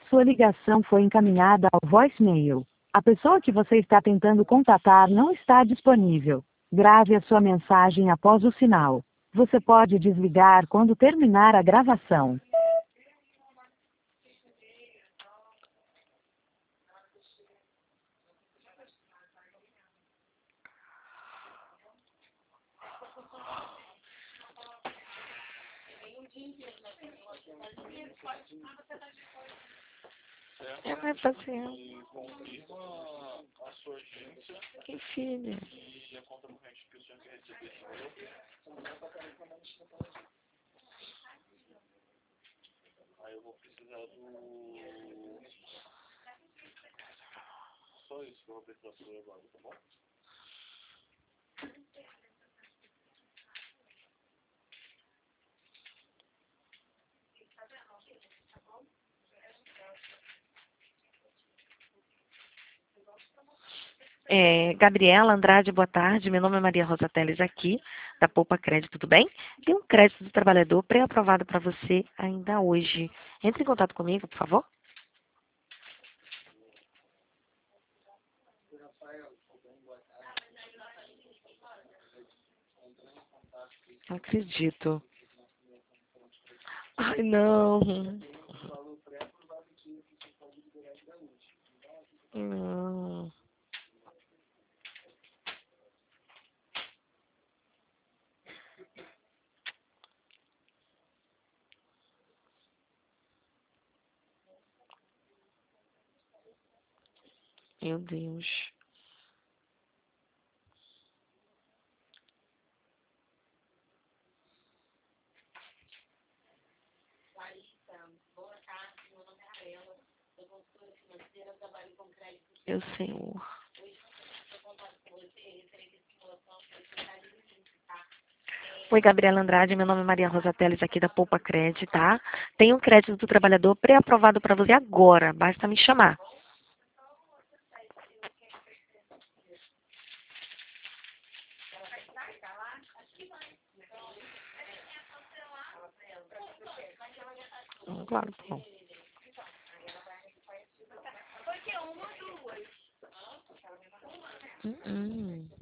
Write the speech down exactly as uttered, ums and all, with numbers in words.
sua ligação foi encaminhada ao voicemail. A pessoa que você está tentando contatar não está disponível. Grave a sua mensagem após o sinal. Você pode desligar quando terminar a gravação. É mais fácil. E confirma a sua agência Que filha. e a conta corrente que o senhor quer receber dinheiro. Aí eu vou precisar do... Só isso que eu vou precisar por agora, tá bom? É, Gabriela Andrade, boa tarde. Meu nome é Maria Rosa Teles aqui, da Poupa Crédito, tudo bem? Tem um crédito do trabalhador pré-aprovado para você ainda hoje. Entre em contato comigo, por favor. Não acredito. Ai, não. Não. Meu Deus. Meu Senhor. Oi, Gabriela Andrade, meu nome é Maria Rosa Teles, aqui da Poupa Crédito, tá? Tem um crédito do trabalhador pré-aprovado para você agora, basta me chamar. Hum, Claro, pô. Hum, hum.